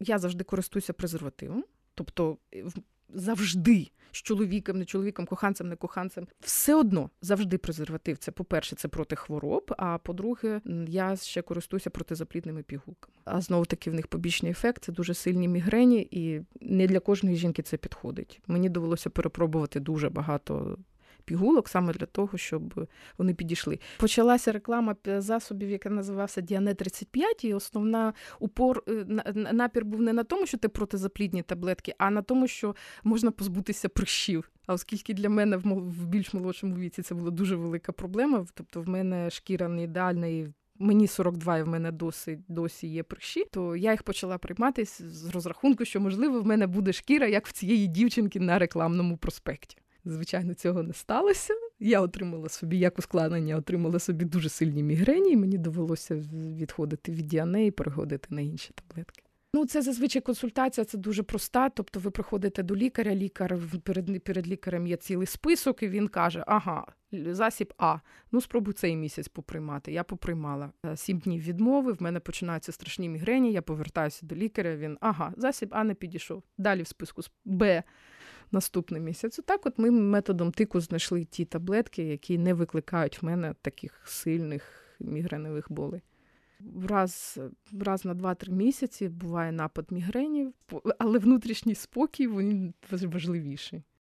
Я завжди користуюся презервативом, тобто завжди з чоловіком, не чоловіком, коханцем, не коханцем. Все одно завжди презерватив. Це, по-перше, це проти хвороб, а по-друге, я ще користуюся протизаплідними пігулками. А знову-таки в них побічний ефект, це дуже сильні мігрені, і не для кожної жінки це підходить. Мені довелося перепробувати дуже багато пігулок саме для того, щоб вони підійшли. Почалася реклама засобів, яка називався Діанет 35, і основна напір був не на тому, що це протизаплідні таблетки, а на тому, що можна позбутися прищів. А оскільки для мене в більш молодшому віці це була дуже велика проблема, тобто в мене шкіра не ідеальна, і мені 42, і в мене досі є прищі, то я їх почала приймати з розрахунку, що, можливо, в мене буде шкіра, як в цієї дівчинки на рекламному проспекті. Звичайно, цього не сталося. Я отримала собі, як ускладнення, отримала собі дуже сильні мігрені, і мені довелося відходити від Діане і переходити на інші таблетки. Це зазвичай консультація, це дуже проста, тобто ви приходите до лікаря, лікар перед лікарем є цілий список, і він каже, засіб А, спробуй цей місяць поприймати. Я поприймала 7 днів відмови, в мене починаються страшні мігрені, я повертаюся до лікаря, він, засіб А не підійшов. Далі в списку Б наступний місяць. Отак ми методом тику знайшли ті таблетки, які не викликають в мене таких сильних мігреневих болей. Раз на 2-3 місяці буває напад мігренів, але внутрішній спокій, він важливіший.